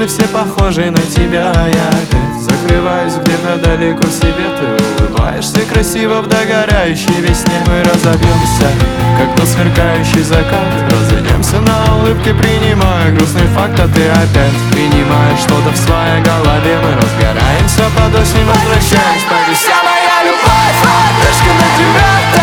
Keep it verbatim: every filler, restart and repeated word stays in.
мысли все похожи на тебя. Я опять закрываюсь где-то далеко в себе. Ты улыбаешься красиво в догорающей весне. Мы разобьемся, как тот сверкающий закат. Разойдемся на улыбке, принимая грустный факт. А ты опять принимаешь что-то в своей голове. Мы разгораемся под осень, возвращаясь по весне. Вся моя любовь, одышка на тебя.